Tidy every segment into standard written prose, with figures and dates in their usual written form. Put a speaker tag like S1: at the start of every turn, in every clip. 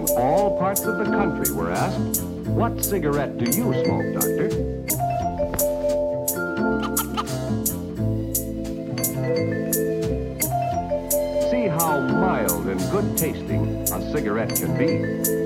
S1: All parts of the country were asked, "What cigarette do you smoke, doctor?" See how mild and good tasting a cigarette can be.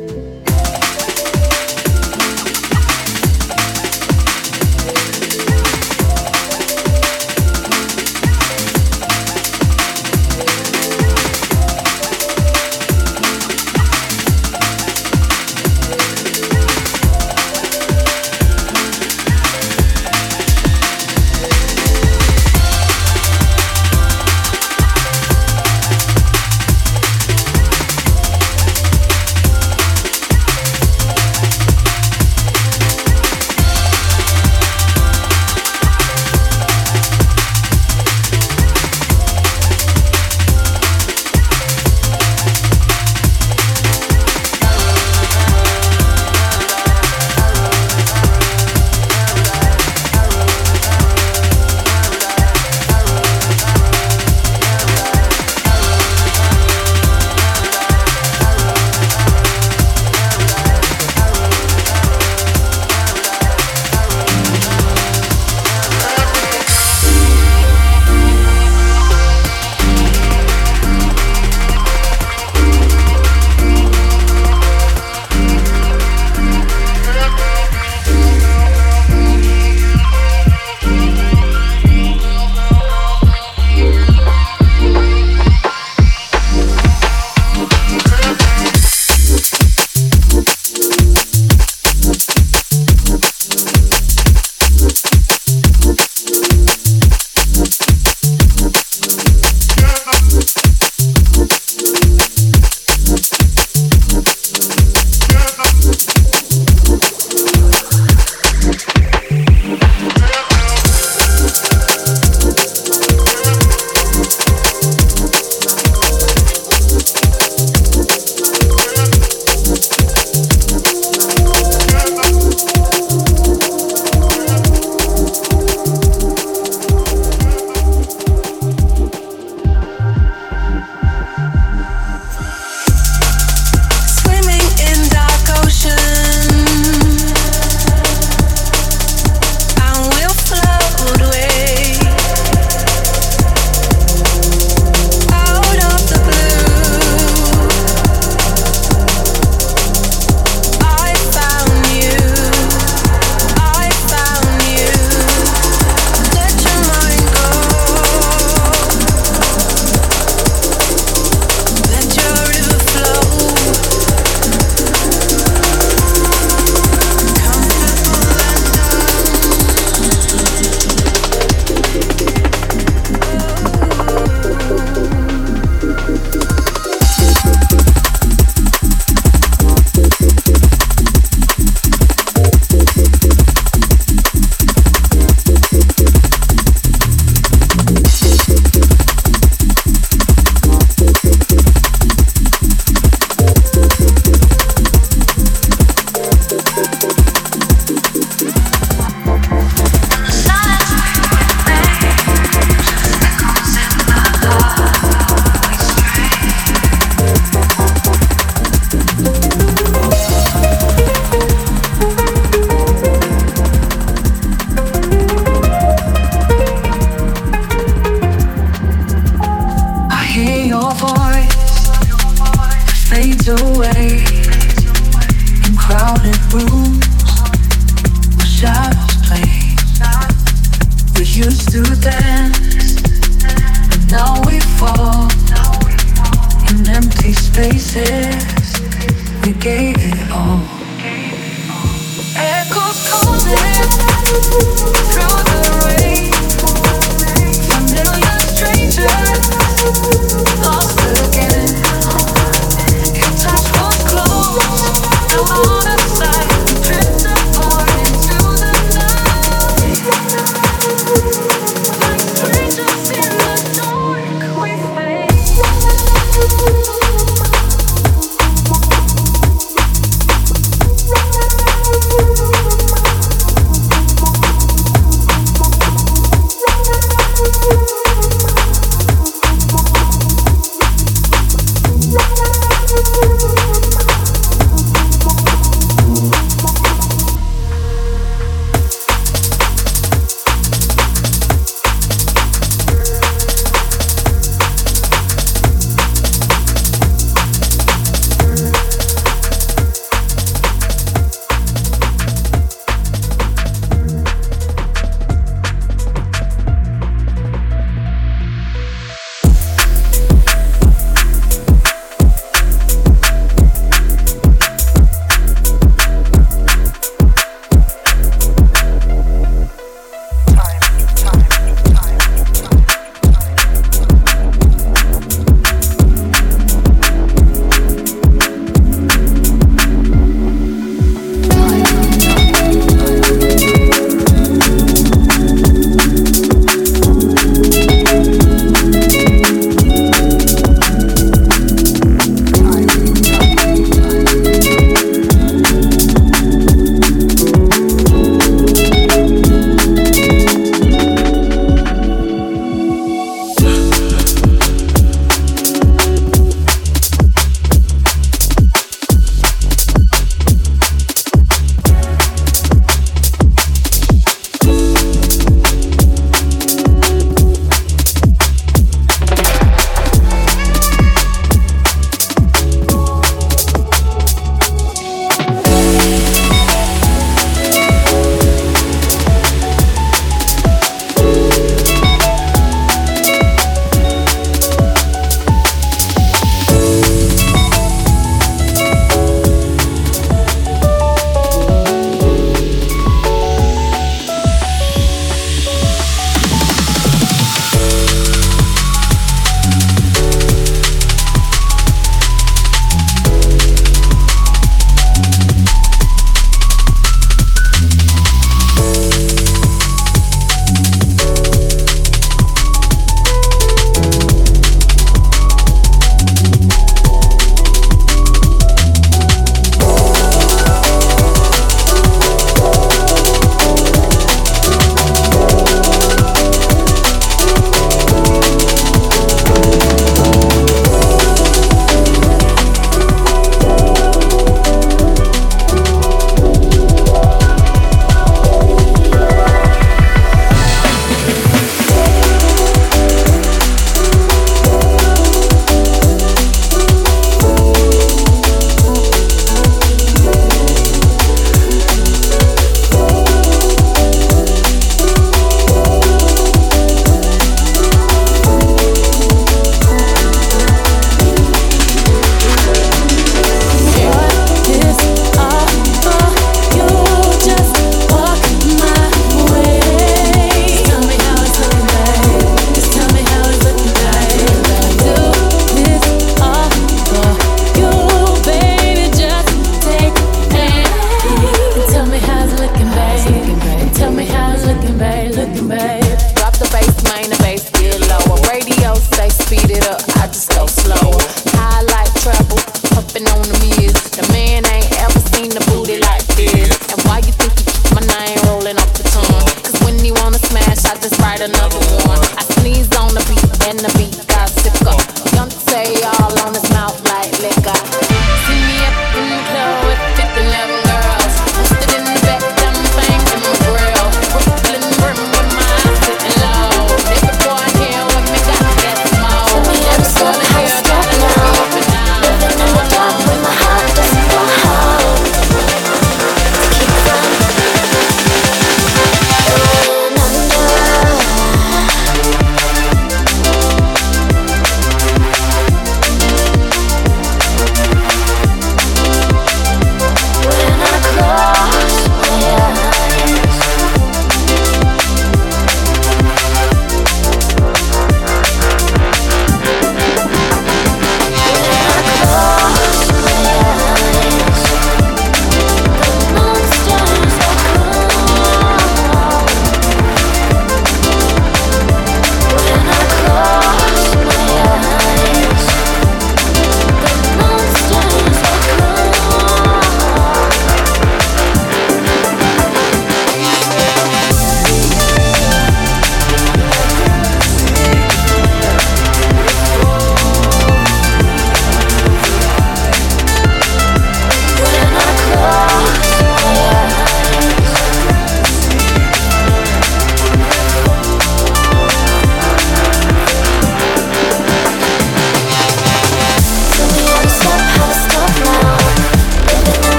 S2: speed it up, I just go slow. I like travel, puffin' on the mirrors. The man ain't ever seen the booty like this. And why you think he keep my name rolling off the tongue? Cause when he wanna smash, I just write another one. I sneeze on the beat and the beat got sicker. Young say all on his mouth like liquor. See me up in the club with 50, 11 girls. Posted in the back, them things in my grill. Brooklyn brim with my eyes sitting low. Every boy here with me got that smoke. Every boy here got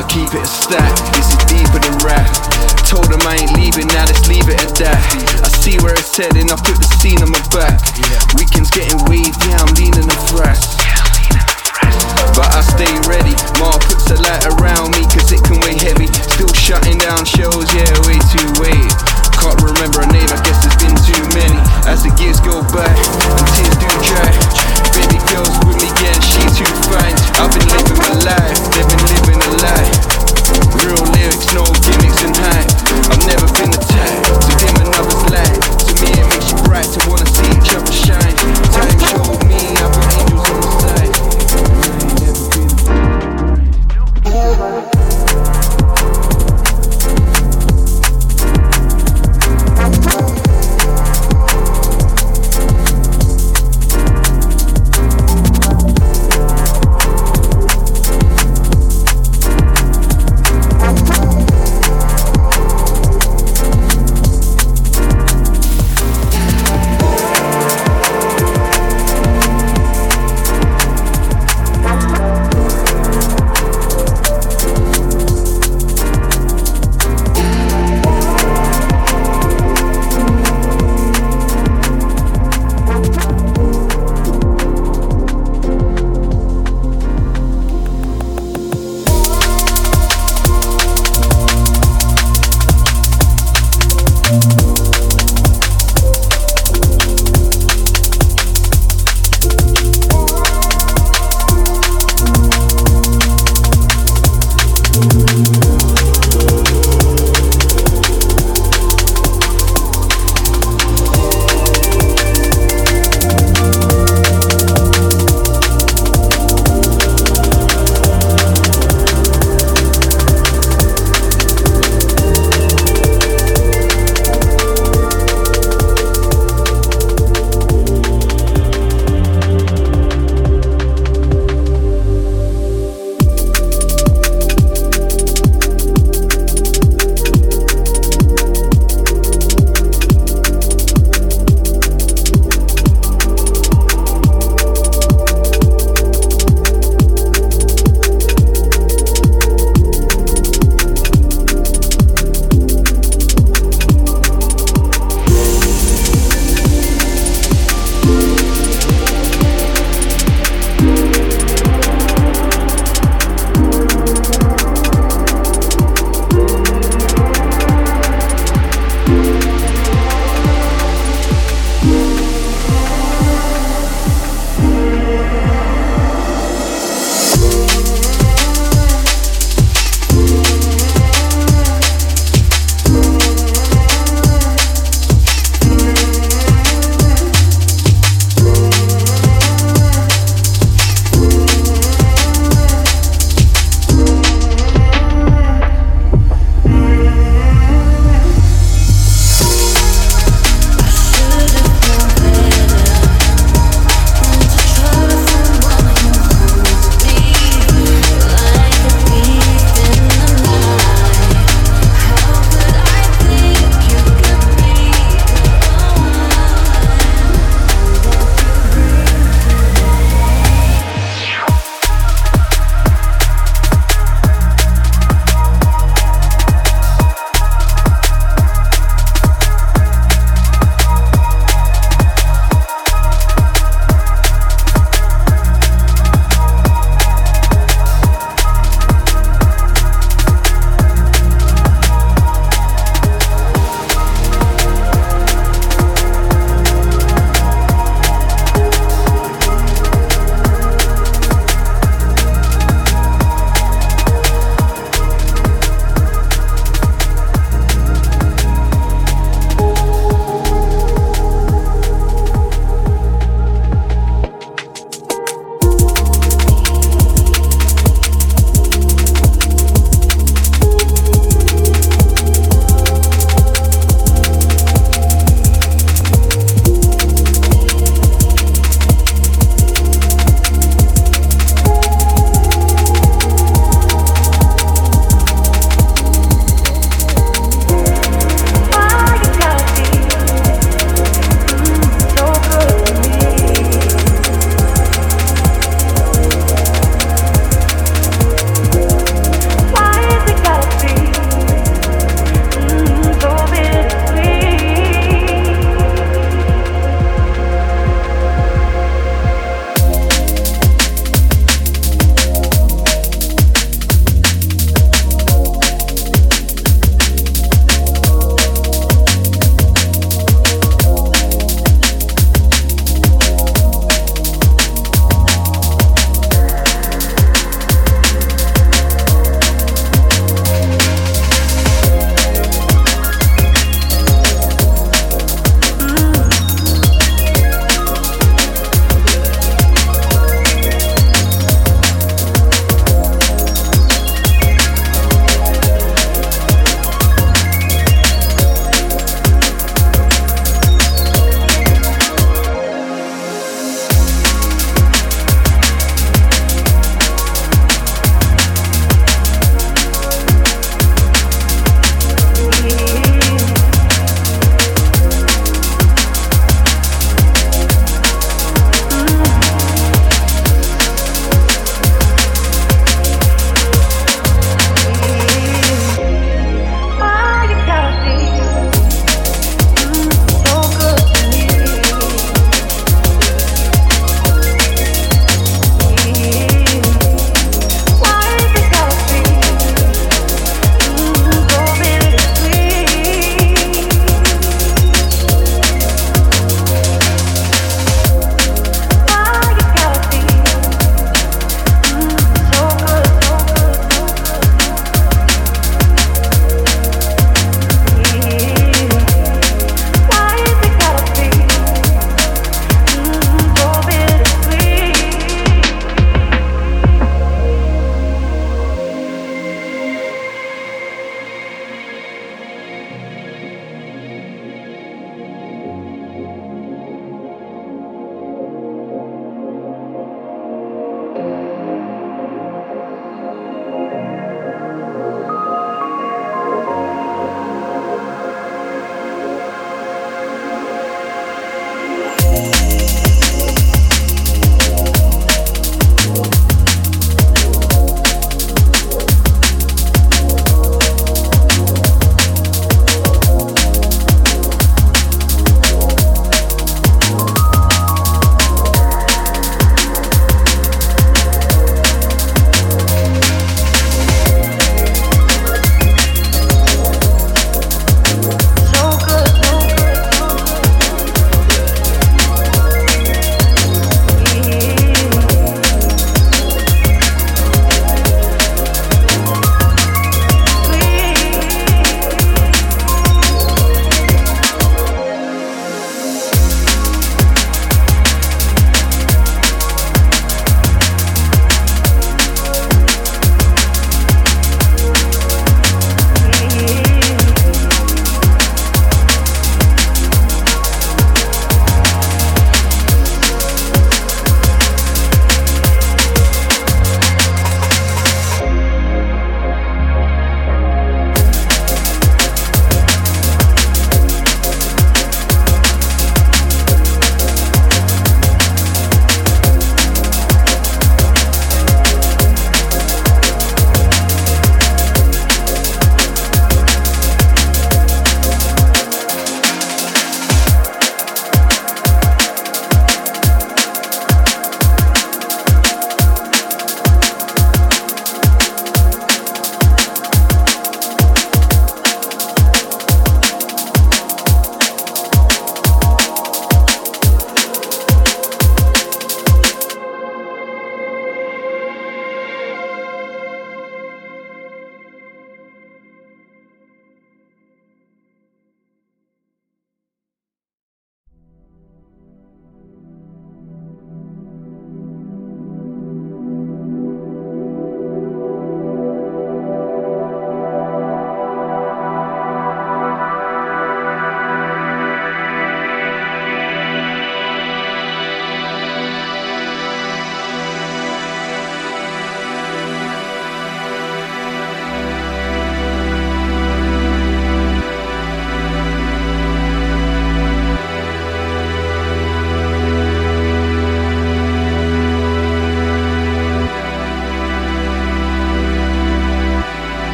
S3: I'ma keep it a stack. This is deeper than rap. Told them I ain't leaving, now let's leave it at that. I see where it's heading, I put the scene on my back. Weekend's getting waved, yeah, I'm leaning the thrust. But I stay ready, Ma puts a light around me cause it can weigh heavy. Still shutting down shows, yeah, way too late. Can't remember a name, I guess there's been too many. As the years go by and tears do dry, baby girl's with me again, she too fine. I've been living my life, they've been living a lie. Real lyrics, no gimmicks and hype. I've never been the type to dim another's light. To me it makes you bright to wanna see each other shine. Time showed me I've got angels on the side.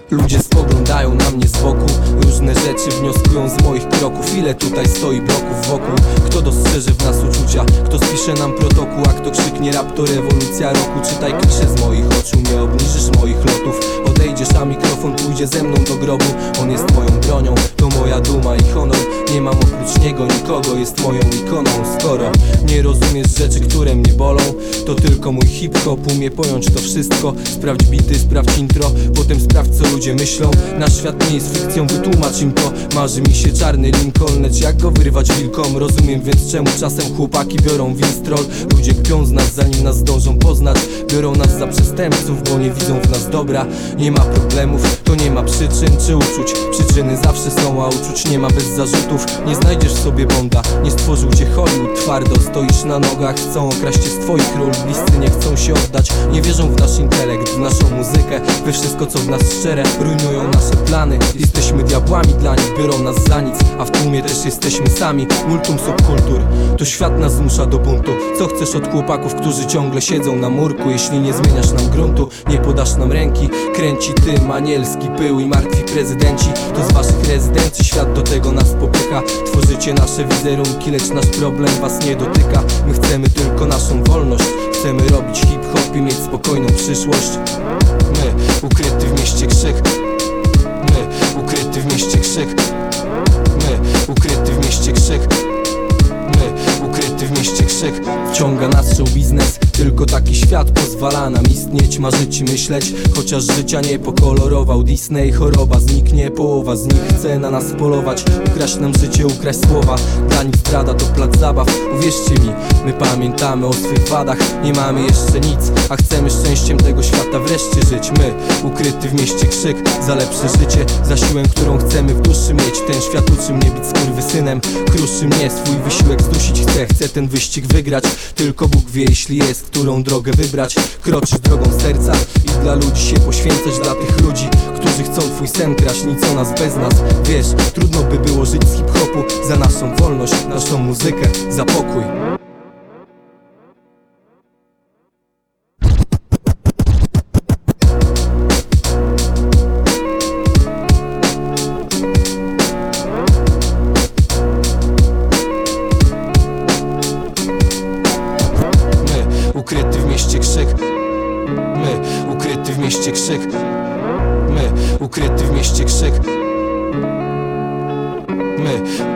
S4: Ludzie spoglądają na mnie z boku, różne rzeczy wnioskują z moich kroków. Ile tutaj stoi bloków wokół? Kto dostrzeże w nas uczucia? Kto spisze nam protokół? A kto krzyknie rap to rewolucja roku? Czytaj klisze z moich oczu, nie obniżysz moich lotów. Odejdziesz, a mikrofon pójdzie ze mną do grobu. On jest moją bronią, to moja duma i honor. Nie mam oprócz niego nikogo, jest moją ikoną. Skoro nie rozumiesz rzeczy, które mnie bolą, to tylko mój hip-hop umie pojąć to wszystko. Sprawdź bity, sprawdź intro, potem sprawdź co ludzie myślą. Nasz świat nie jest fikcją, wytłumacz im to. Marzy mi się czarny Lincoln, lecz jak go wyrwać wilkom? Rozumiem więc czemu czasem chłopaki biorą winstrol. Ludzie kpią z nas, zanim nas zdążą poznać. Biorą nas za przestępców, bo nie widzą w nas dobra. Nie ma problemów, to nie ma przyczyn czy uczuć. Przyczyny zawsze są, a uczuć nie ma bez zarzutów. Nie znajdziesz sobie Bonda, nie stworzył cię Hollywood. Twardo stoisz na nogach, chcą okraść cię z twoich ról. Bliscy nie chcą się oddać, nie wierzą w nasz intelekt, w naszą muzykę, we wszystko co w nas szczere. Rujnują nasze plany, jesteśmy diabłami dla nich. Biorą nas za nic, a w tłumie też jesteśmy sami. Multum subkultur, to świat nas zmusza do buntu. Co chcesz od chłopaków, którzy ciągle siedzą na murku? Jeśli nie zmieniasz nam gruntu, nie podasz nam ręki. Kręci tym anielski pył i martwi prezydenci. To z waszych rezydencji świat do tego nas popycha. Tworzycie nasze wizerunki, lecz nasz problem was nie dotyka. My chcemy tylko naszą wolność, chcemy robić hip-hop i mieć spokojną przyszłość. My, ukryty w mieście krzyk. My, ukryty w mieście krzyk. My, ukryty w mieście krzyk. My, ukryty w mieście krzyk. Wciąga nas show biznes, tylko taki świat pozwala nam istnieć, marzyć i myśleć. Chociaż życia nie pokolorował Disney, choroba zniknie, połowa z nich chce na nas polować. Ukraść nam życie, ukraść słowa, dla nich zdrada to plac zabaw. Uwierzcie mi, my pamiętamy o swych wadach. Nie mamy jeszcze nic, a chcemy szczęściem tego świata wreszcie żyć. My, ukryty w mieście krzyk, za lepsze życie, za siłę, którą chcemy w duszy mieć. Ten świat uczy mnie być skurwysynem, kruszy mnie, swój wysiłek zdusić chcę ten wyścig wygrać. Tylko Bóg wie, jeśli jest, którą drogę wybrać. Kroczysz drogą serca i dla ludzi się poświęcać. Dla tych ludzi, którzy chcą twój sen kraść, nic o nas bez nas. Wiesz, trudno by było żyć z hip-hopu. Za naszą wolność, naszą muzykę, za pokój. Ukryty w mieście krzyk. My, ukryty w mieście krzyk. My, ukryty w mieście krzyk. My,